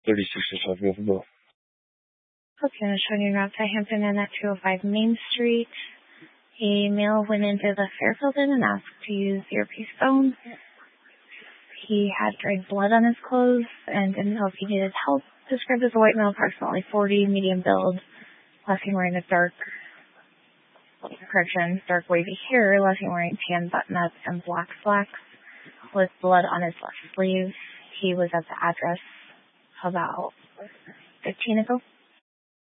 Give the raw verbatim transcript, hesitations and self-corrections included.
thirty-six to five Gilford. Okay, showing you route to Hampton Inn at two oh five Main Street. A male went into the Fairfield Inn and asked to use the earpiece phone. He had dried blood on his clothes and didn't know if he needed help. Described as a white male, approximately forty, medium build. Last seen wearing a dark, correction, dark wavy hair. Last seen wearing tan button-ups and black slacks with blood on his left sleeve. He was at the address about fifteen ago.